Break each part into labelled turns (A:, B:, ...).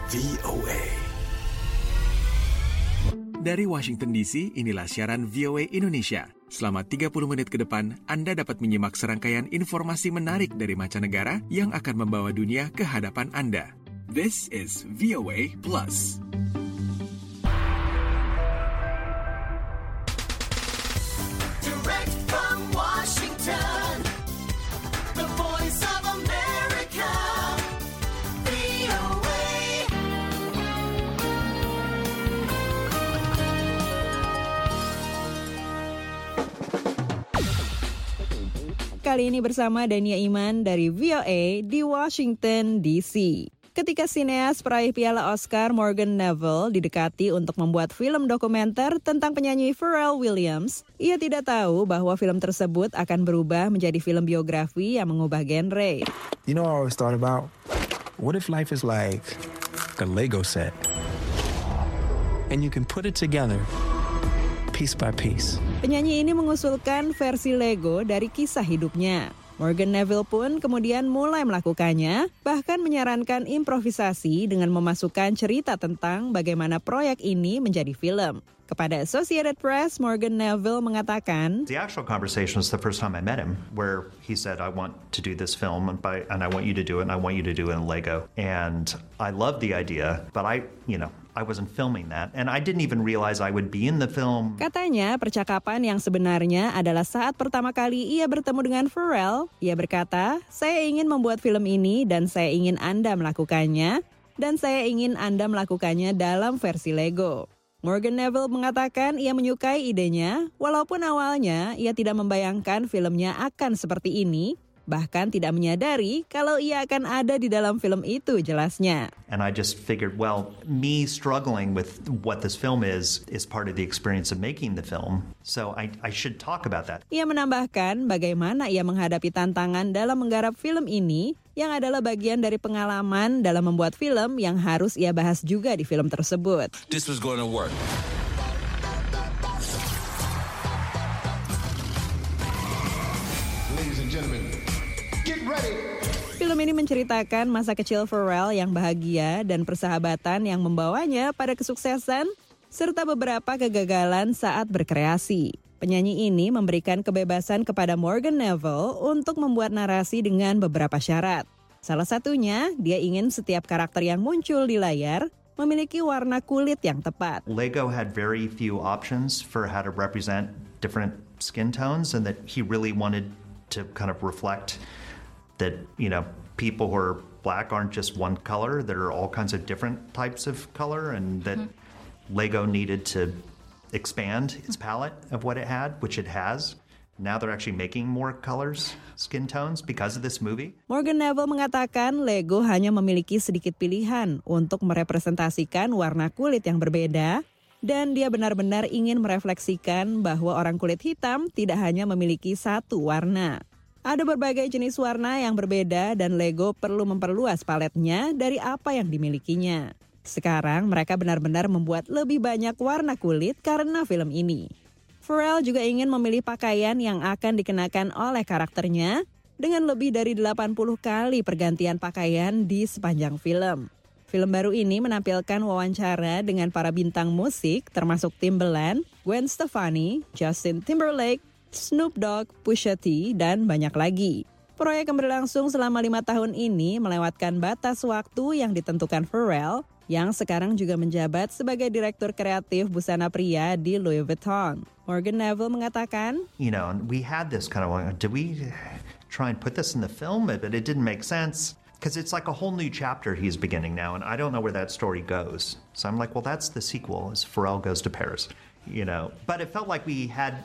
A: VOA. Dari Washington DC, inilah siaran VOA Indonesia. Selama 30 menit ke depan, Anda dapat menyimak serangkaian informasi menarik dari mancanegara yang akan membawa dunia ke hadapan Anda. This is VOA Plus.
B: Direct from Washington, the voice of America, VOA.
C: Kali ini bersama Dania Iman dari VOA di Washington, D.C. Ketika sineas peraih piala Oscar Morgan Neville didekati untuk membuat film dokumenter tentang penyanyi Pharrell Williams, ia tidak tahu bahwa film tersebut akan berubah menjadi film biografi yang mengubah genre.
D: You know, I always thought about, what if life is like a Lego set? And you can put it together, piece by piece.
C: Penyanyi ini mengusulkan versi Lego dari kisah hidupnya. Morgan Neville pun kemudian mulai melakukannya, bahkan menyarankan improvisasi dengan memasukkan cerita tentang bagaimana proyek ini menjadi film. Kepada Associated Press, Morgan Neville mengatakan,
E: The actual conversation was the first time I met him, where he said, I want to do this film, and I want you to do it, and I want you to do it in Lego. And I loved the idea, but I wasn't filming that, and I didn't even realize I would be in the film.
C: Katanya, percakapan yang sebenarnya adalah saat pertama kali ia bertemu dengan Pharrell. Ia berkata, saya ingin membuat film ini dan saya ingin Anda melakukannya, dan saya ingin Anda melakukannya dalam versi Lego. Morgan Neville mengatakan ia menyukai idenya, walaupun awalnya ia tidak membayangkan filmnya akan seperti ini, bahkan tidak menyadari kalau ia akan ada di dalam film itu, jelasnya.
E: And I just figured, well, me struggling with what this film is part of the experience of making the film. So I should talk about that.
C: Ia menambahkan bagaimana ia menghadapi tantangan dalam menggarap film ini, yang adalah bagian dari pengalaman dalam membuat film yang harus ia bahas juga di film tersebut.
A: This was going to work.
F: Ladies and gentlemen, get ready.
C: Film ini menceritakan masa kecil Pharrell yang bahagia dan persahabatan yang membawanya pada kesuksesan, serta beberapa kegagalan saat berkreasi. Penyanyi ini memberikan kebebasan kepada Morgan Neville untuk membuat narasi dengan beberapa syarat. Salah satunya, dia ingin setiap karakter yang muncul di layar memiliki warna kulit yang tepat.
E: Lego had very few options for how to represent different skin tones, and that he really wanted to kind of reflect that, people who are black aren't just one color, there are all kinds of different types of color, and that Lego needed to expand its palette of what it had, which it has. Now they're actually making more colors, skin tones, because of this movie.
C: Morgan Neville mengatakan Lego hanya memiliki sedikit pilihan untuk merepresentasikan warna kulit yang berbeda, dan dia benar-benar ingin merefleksikan bahwa orang kulit hitam tidak hanya memiliki satu warna. Ada berbagai jenis warna yang berbeda dan Lego perlu memperluas paletnya dari apa yang dimilikinya. Sekarang mereka benar-benar membuat lebih banyak warna kulit karena film ini. Pharrell juga ingin memilih pakaian yang akan dikenakan oleh karakternya dengan lebih dari 80 kali pergantian pakaian di sepanjang film. Film baru ini menampilkan wawancara dengan para bintang musik termasuk Timbaland, Gwen Stefani, Justin Timberlake, Snoop Dogg, Pusha T, dan banyak lagi. Proyek yang berlangsung selama 5 tahun ini melewatkan batas waktu yang ditentukan Pharrell, yang sekarang juga menjabat sebagai direktur kreatif busana pria di Louis Vuitton. Morgan Neville mengatakan,
E: We had this kind of, did we try and put this in the film? But it didn't make sense. Because it's like a whole new chapter he's beginning now, and I don't know where that story goes. So I'm like, well, that's the sequel, is Pharrell Goes to Paris. But it felt like we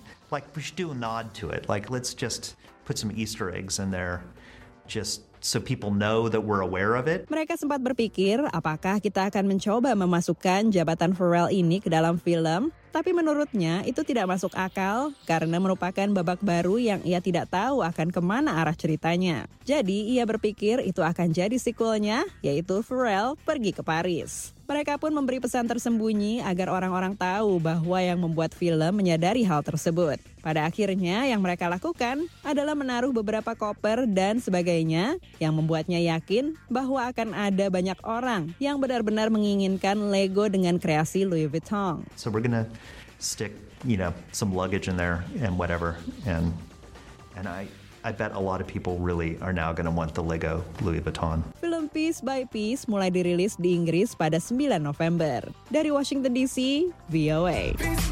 E: should do a nod to it. Like, let's just put some Easter eggs in there, just so people know that we're aware of it.
C: Mereka sempat berpikir apakah kita akan mencoba memasukkan jabatan Pharrell ini ke dalam film Tapi menurutnya itu tidak masuk akal karena merupakan babak baru yang ia tidak tahu akan kemana arah ceritanya. Jadi ia berpikir itu akan jadi sequelnya, yaitu Pharrell pergi ke Paris. Mereka pun memberi pesan tersembunyi agar orang-orang tahu bahwa yang membuat film menyadari hal tersebut. Pada akhirnya yang mereka lakukan adalah menaruh beberapa koper dan sebagainya yang membuatnya yakin bahwa akan ada banyak orang yang benar-benar menginginkan Lego dengan kreasi Louis Vuitton.
E: So we're gonna stick, some luggage in there and whatever, and I bet a lot of people really are now going to want the Lego Louis Vuitton.
C: Film Piece by Piece mulai dirilis di Inggris pada 9 November. Dari Washington DC, VOA.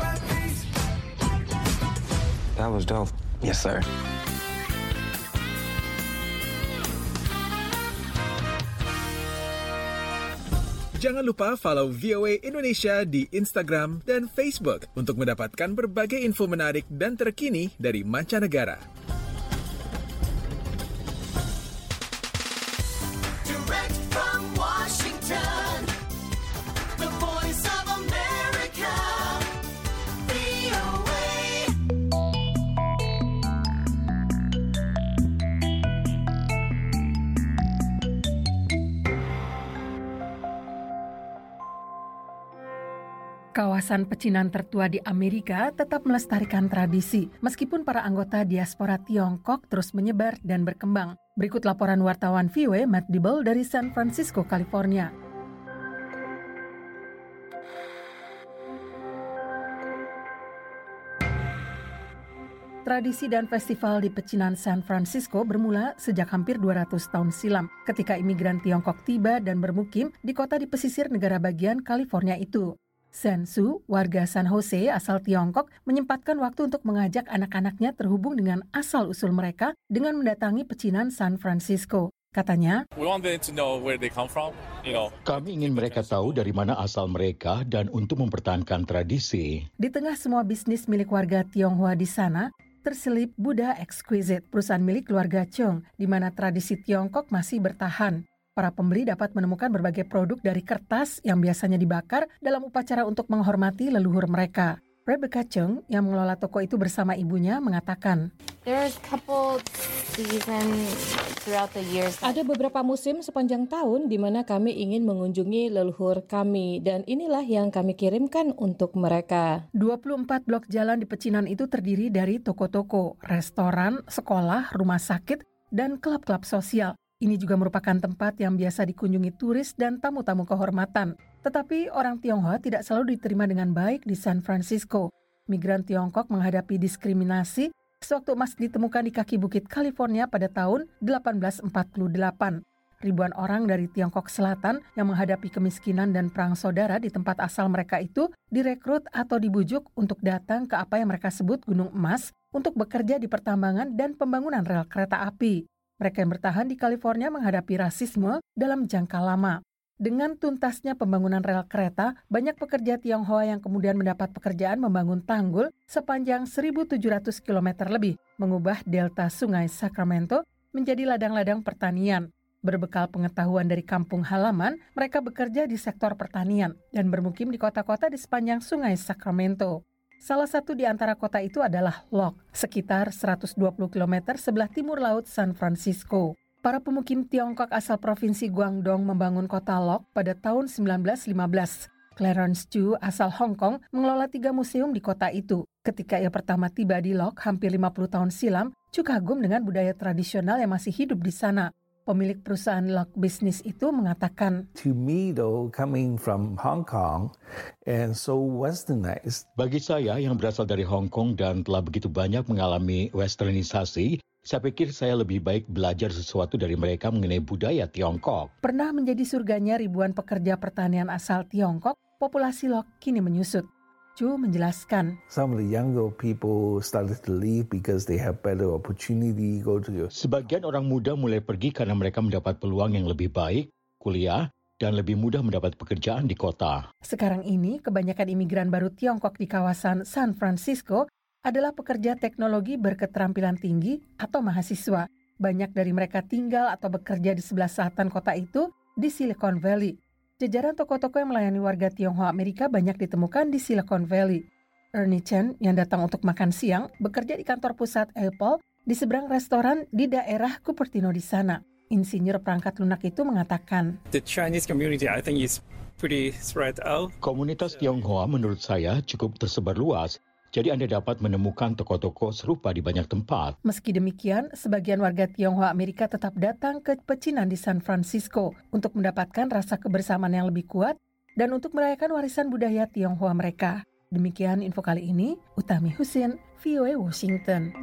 D: That was dope. Yes, sir.
A: Jangan lupa follow VOA Indonesia di Instagram dan Facebook untuk mendapatkan berbagai info menarik dan terkini dari mancanegara.
B: Direct from Washington, the voice of America, VOA.
G: Kawasan pecinan tertua di Amerika tetap melestarikan tradisi, meskipun para anggota diaspora Tiongkok terus menyebar dan berkembang. Berikut laporan wartawan VOA Matt Dibble dari San Francisco, California. Tradisi dan festival di pecinan San Francisco bermula sejak hampir 200 tahun silam, ketika imigran Tiongkok tiba dan bermukim di kota di pesisir negara bagian California itu. Sen Su, warga San Jose asal Tiongkok, menyempatkan waktu untuk mengajak anak-anaknya terhubung dengan asal-usul mereka dengan mendatangi pecinan San Francisco. Katanya,
H: Kami ingin mereka tahu dari mana asal mereka dan untuk mempertahankan tradisi.
G: di tengah semua bisnis milik warga Tionghoa di sana, terselip Buddha Exquisite, perusahaan milik keluarga Chung, di mana tradisi Tiongkok masih bertahan. Para pembeli dapat menemukan berbagai produk dari kertas yang biasanya dibakar dalam upacara untuk menghormati leluhur mereka. Rebecca Chung, yang mengelola toko itu bersama ibunya, mengatakan,
I: Ada beberapa musim sepanjang tahun di mana kami ingin mengunjungi leluhur kami dan inilah yang kami kirimkan untuk mereka.
G: 24 blok jalan di pecinan itu terdiri dari toko-toko, restoran, sekolah, rumah sakit, dan klub-klub sosial. Ini juga merupakan tempat yang biasa dikunjungi turis dan tamu-tamu kehormatan. Tetapi orang Tionghoa tidak selalu diterima dengan baik di San Francisco. Migran Tiongkok menghadapi diskriminasi sewaktu emas ditemukan di kaki bukit California pada tahun 1848. Ribuan orang dari Tiongkok Selatan yang menghadapi kemiskinan dan perang saudara di tempat asal mereka itu direkrut atau dibujuk untuk datang ke apa yang mereka sebut Gunung Emas untuk bekerja di pertambangan dan pembangunan rel kereta api. Mereka yang bertahan di California menghadapi rasisme dalam jangka lama. Dengan tuntasnya pembangunan rel kereta, banyak pekerja Tionghoa yang kemudian mendapat pekerjaan membangun tanggul sepanjang 1.700 km lebih, mengubah delta sungai Sacramento menjadi ladang-ladang pertanian. Berbekal pengetahuan dari kampung halaman, mereka bekerja di sektor pertanian dan bermukim di kota-kota di sepanjang sungai Sacramento. Salah satu di antara kota itu adalah Locke, sekitar 120 km sebelah timur laut San Francisco. Para pemukim Tiongkok asal provinsi Guangdong membangun kota Locke pada tahun 1915. Clarence Chu asal Hong Kong mengelola 3 museum di kota itu. Ketika ia pertama tiba di Locke hampir 50 tahun silam, Chu kagum dengan budaya tradisional yang masih hidup di sana. Pemilik perusahaan Locke Business itu mengatakan,
J: To me though, coming from Hong Kong and so westernized,
H: Bagi saya yang berasal dari Hong Kong dan telah begitu banyak mengalami westernisasi, saya pikir saya lebih baik belajar sesuatu dari mereka mengenai budaya Tiongkok.
G: pernah menjadi surganya ribuan pekerja pertanian asal Tiongkok, populasi Locke kini menyusut. Chu menjelaskan,
J: some of the younger people started to leave because they have better opportunity go to your
H: Sebagian orang muda mulai pergi karena mereka mendapat peluang yang lebih baik, kuliah, dan lebih mudah mendapat pekerjaan di kota.
G: sekarang ini kebanyakan imigran baru Tiongkok di kawasan San Francisco adalah pekerja teknologi berketerampilan tinggi atau mahasiswa. Banyak dari mereka tinggal atau bekerja di sebelah selatan kota itu di Silicon Valley. Jajaran toko-toko yang melayani warga Tionghoa Amerika banyak ditemukan di Silicon Valley. Ernie Chen yang datang untuk makan siang bekerja di kantor pusat Apple di seberang restoran di daerah Cupertino di sana. Insinyur perangkat lunak itu mengatakan,
K: The Chinese community, I think, is pretty spread out.
H: Komunitas Tionghoa menurut saya cukup tersebar luas. Jadi Anda dapat menemukan toko-toko serupa di banyak tempat.
G: Meski demikian, sebagian warga Tionghoa Amerika tetap datang ke pecinan di San Francisco untuk mendapatkan rasa kebersamaan yang lebih kuat dan untuk merayakan warisan budaya Tionghoa mereka. Demikian info kali ini, Utami Husin, VOA Washington.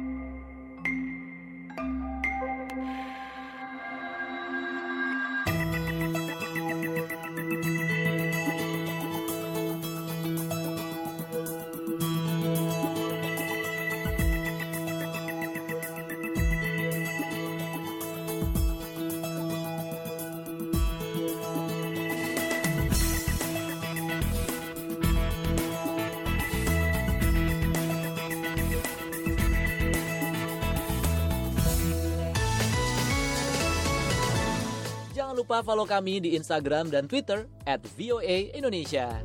L: Jangan lupa follow kami di Instagram dan Twitter @VOA_Indonesia.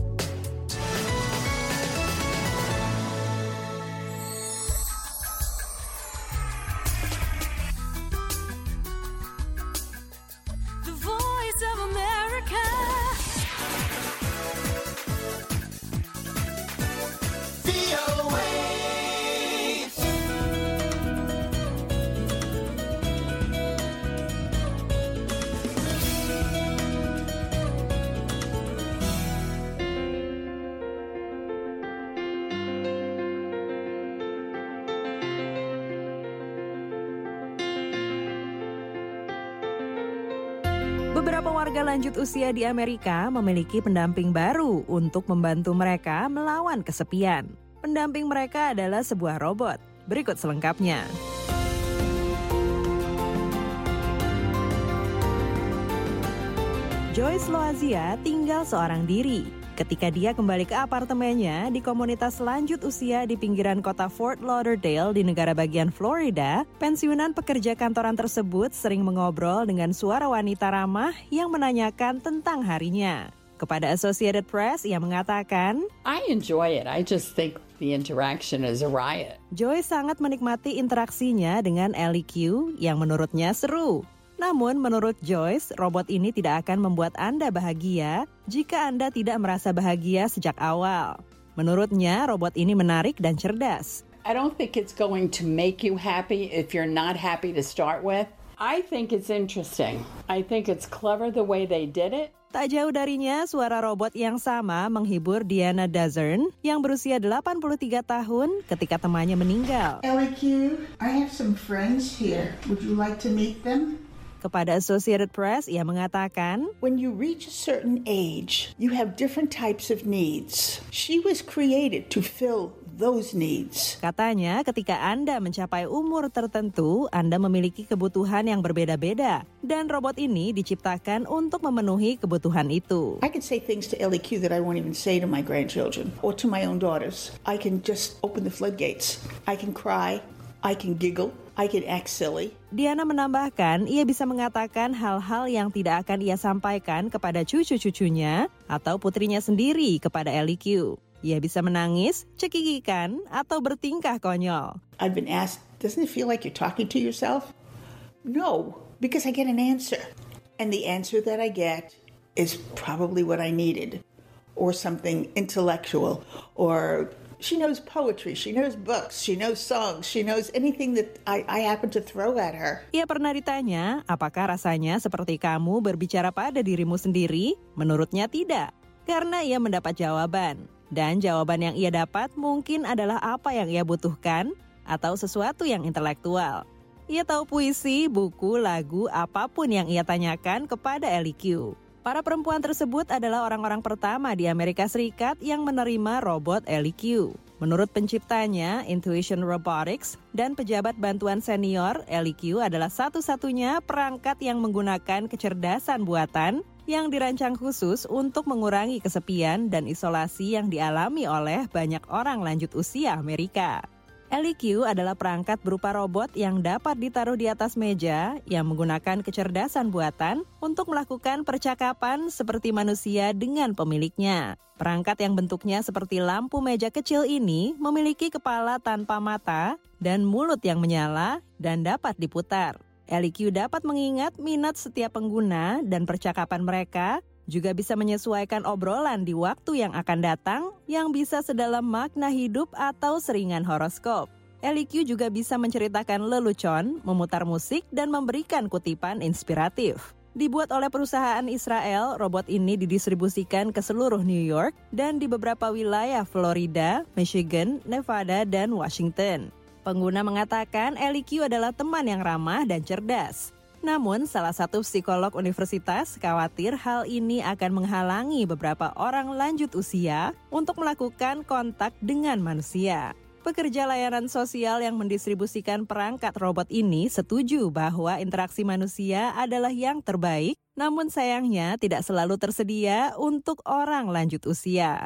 B: The Voice of America. VOA.
C: Beberapa warga lanjut usia di Amerika memiliki pendamping baru untuk membantu mereka melawan kesepian. Pendamping mereka adalah sebuah robot. Berikut selengkapnya. Joyce Loazia tinggal seorang diri. Ketika dia kembali ke apartemennya di komunitas lanjut usia di pinggiran kota Fort Lauderdale di negara bagian Florida, pensiunan pekerja kantoran tersebut sering mengobrol dengan suara wanita ramah yang menanyakan tentang harinya. Kepada Associated Press, ia mengatakan,
M: I enjoy it. I just think the interaction is a riot.
C: Joyce sangat menikmati interaksinya dengan Ellie Q yang menurutnya seru. Namun menurut Joyce, robot ini tidak akan membuat Anda bahagia jika Anda tidak merasa bahagia sejak awal. Menurutnya, robot ini menarik dan cerdas.
M: I don't think it's going to make you happy if you're not happy to start with. I think it's interesting. I think it's clever the way they did it.
C: Tak jauh darinya, suara robot yang sama menghibur Diana Dazern yang berusia 83 tahun ketika temannya meninggal.
N: Ellie Q, I have some friends here. Would you like to meet them?
C: Kepada Associated Press, ia mengatakan,
N: When you reach a certain age, you have different types of needs. She was created to fill those needs.
C: Katanya, ketika Anda mencapai umur tertentu, Anda memiliki kebutuhan yang berbeda-beda. Dan robot ini diciptakan untuk memenuhi kebutuhan itu.
N: I can say things to Ellie Q that I won't even say to my grandchildren or to my own daughters. I can just open the floodgates. I can cry. I can giggle. I can act silly.
C: Diana menambahkan, ia bisa mengatakan hal-hal yang tidak akan ia sampaikan kepada cucu-cucunya atau putrinya sendiri kepada Ellie Q. Ia bisa menangis, cekikikan, atau bertingkah konyol.
N: I've been asked, doesn't it feel like you're talking to yourself? No, because I get an answer. And the answer that I get is probably what I needed. Or something intellectual, or she knows poetry, she knows books, she knows songs, she knows anything that I happen to throw at her.
C: Ia pernah ditanya, apakah rasanya seperti kamu berbicara pada dirimu sendiri? Menurutnya tidak, karena ia mendapat jawaban. Dan jawaban yang ia dapat mungkin adalah apa yang ia butuhkan atau sesuatu yang intelektual. Ia tahu puisi, buku, lagu, apapun yang ia tanyakan kepada Ellie Q. Para perempuan tersebut adalah orang-orang pertama di Amerika Serikat yang menerima robot Ellie Q. Menurut penciptanya, Intuition Robotics, dan pejabat bantuan senior, Ellie Q adalah satu-satunya perangkat yang menggunakan kecerdasan buatan yang dirancang khusus untuk mengurangi kesepian dan isolasi yang dialami oleh banyak orang lanjut usia Amerika. LEQ adalah perangkat berupa robot yang dapat ditaruh di atas meja yang menggunakan kecerdasan buatan untuk melakukan percakapan seperti manusia dengan pemiliknya. Perangkat yang bentuknya seperti lampu meja kecil ini memiliki kepala tanpa mata dan mulut yang menyala dan dapat diputar. LEQ dapat mengingat minat setiap pengguna dan percakapan mereka, juga bisa menyesuaikan obrolan di waktu yang akan datang yang bisa sedalam makna hidup atau seringan horoskop. LEQ juga bisa menceritakan lelucon, memutar musik, dan memberikan kutipan inspiratif. Dibuat oleh perusahaan Israel, robot ini didistribusikan ke seluruh New York dan di beberapa wilayah Florida, Michigan, Nevada, dan Washington. Pengguna mengatakan LEQ adalah teman yang ramah dan cerdas. Namun, salah satu psikolog universitas khawatir hal ini akan menghalangi beberapa orang lanjut usia untuk melakukan kontak dengan manusia. Pekerja layanan sosial yang mendistribusikan perangkat robot ini setuju bahwa interaksi manusia adalah yang terbaik, namun sayangnya tidak selalu tersedia untuk orang lanjut usia.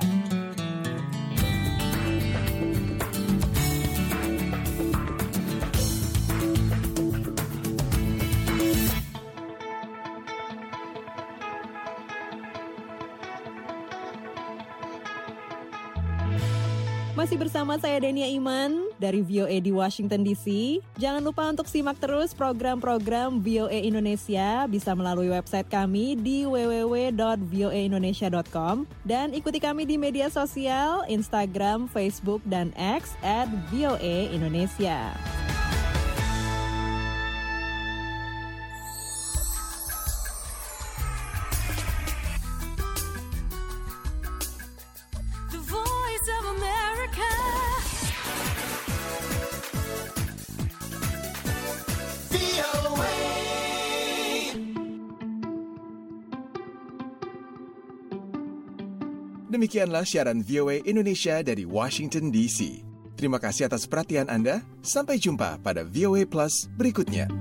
C: Masih bersama saya Denia Iman dari VOA di Washington DC. Jangan lupa untuk simak terus program-program VOA Indonesia bisa melalui website kami di www.voaindonesia.com dan ikuti kami di media sosial Instagram, Facebook, dan X @VOA Indonesia.
A: Demikianlah siaran VOA Indonesia dari Washington DC. Terima kasih atas perhatian Anda. Sampai jumpa pada VOA Plus berikutnya.